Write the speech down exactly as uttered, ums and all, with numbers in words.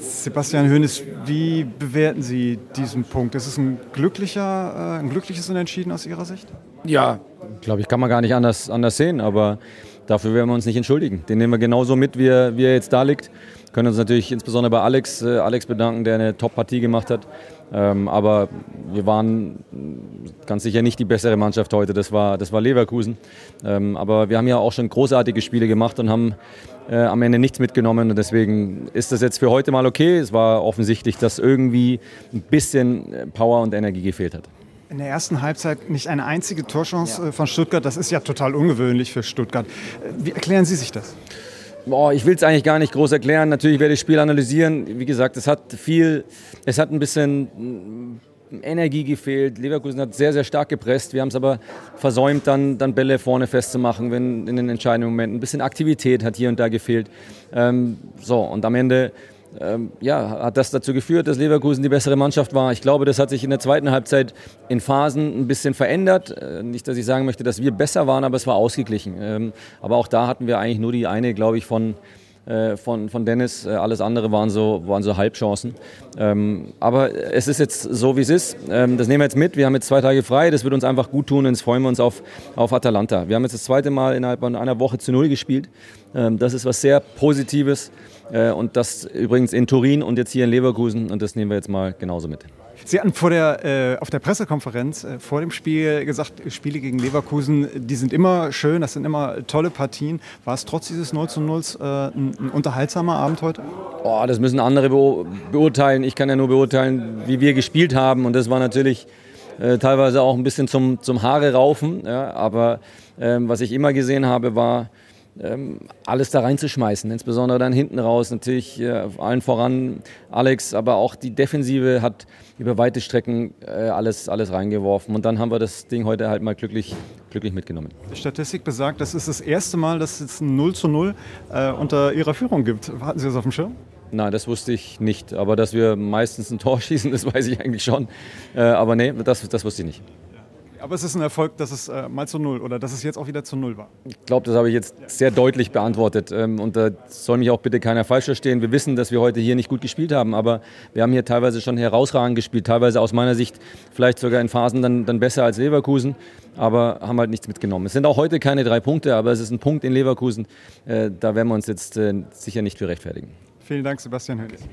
Sebastian Hoeneß, wie bewerten Sie diesen Punkt? Ist es ein glücklicher, äh, ein glückliches Unentschieden aus Ihrer Sicht? Ja, glaube ich, kann man gar nicht anders, anders sehen, aber dafür werden wir uns nicht entschuldigen. Den nehmen wir genauso mit, wie er, wie er jetzt da liegt. Können uns natürlich insbesondere bei Alex, äh, Alex bedanken, der eine Top-Partie gemacht hat. Ähm, aber wir waren ganz sicher nicht die bessere Mannschaft heute, das war, das war Leverkusen. Ähm, aber wir haben ja auch schon großartige Spiele gemacht und haben äh, am Ende nichts mitgenommen. Und deswegen ist das jetzt für heute mal okay. Es war offensichtlich, dass irgendwie ein bisschen Power und Energie gefehlt hat. In der ersten Halbzeit nicht eine einzige Torchance ja. von Stuttgart. Das ist ja total ungewöhnlich für Stuttgart. Wie erklären Sie sich das? Boah, ich will es eigentlich gar nicht groß erklären. Natürlich werde ich das Spiel analysieren. Wie gesagt, es hat viel, es hat ein bisschen Energie gefehlt. Leverkusen hat sehr, sehr stark gepresst. Wir haben es aber versäumt, dann, dann Bälle vorne festzumachen, wenn in den entscheidenden Momenten. Ein bisschen Aktivität hat hier und da gefehlt. Ähm, so, und am Ende ähm, ja, hat das dazu geführt, dass Leverkusen die bessere Mannschaft war. Ich glaube, das hat sich in der zweiten Halbzeit in Phasen ein bisschen verändert. Äh, nicht, dass ich sagen möchte, dass wir besser waren, aber es war ausgeglichen. Ähm, aber auch da hatten wir eigentlich nur die eine, glaube ich, von Von, von Dennis. Alles andere waren so, waren so Halbchancen. Ähm, aber es ist jetzt so, wie es ist. Ähm, das nehmen wir jetzt mit. Wir haben jetzt zwei Tage frei. Das wird uns einfach gut tun und jetzt freuen wir uns auf, auf Atalanta. Wir haben jetzt das zweite Mal innerhalb von einer Woche zu Null gespielt. Ähm, das ist was sehr Positives. Äh, und das übrigens in Turin und jetzt hier in Leverkusen. Und das nehmen wir jetzt mal genauso mit. Sie hatten vor der, äh, auf der Pressekonferenz äh, vor dem Spiel gesagt, Spiele gegen Leverkusen, die sind immer schön, das sind immer tolle Partien. War es trotz dieses null zu null äh, ein, ein unterhaltsamer Abend heute? Oh, das müssen andere beur- beurteilen. Ich kann ja nur beurteilen, wie wir gespielt haben. Und das war natürlich äh, teilweise auch ein bisschen zum, zum Haare raufen. Ja, aber ähm, was ich immer gesehen habe, war, Ähm, alles da reinzuschmeißen, insbesondere dann hinten raus, natürlich äh, allen voran Alex, aber auch die Defensive hat über weite Strecken äh, alles, alles reingeworfen und dann haben wir das Ding heute halt mal glücklich, glücklich mitgenommen. Die Statistik besagt, das ist das erste Mal, dass es ein null zu null äh, unter Ihrer Führung gibt. Hatten Sie das auf dem Schirm? Nein, das wusste ich nicht, aber dass wir meistens ein Tor schießen, das weiß ich eigentlich schon, äh, aber nee, das, das wusste ich nicht. Aber es ist ein Erfolg, dass es äh, mal zu Null oder dass es jetzt auch wieder zu Null war. Ich glaube, das habe ich jetzt sehr deutlich beantwortet. Ähm, und da soll mich auch bitte keiner falsch verstehen. Wir wissen, dass wir heute hier nicht gut gespielt haben, aber wir haben hier teilweise schon herausragend gespielt. Teilweise aus meiner Sicht vielleicht sogar in Phasen dann, dann besser als Leverkusen, aber haben halt nichts mitgenommen. Es sind auch heute keine drei Punkte, aber es ist ein Punkt in Leverkusen. Äh, da werden wir uns jetzt äh, sicher nicht für rechtfertigen. Vielen Dank, Sebastian Hoeneß.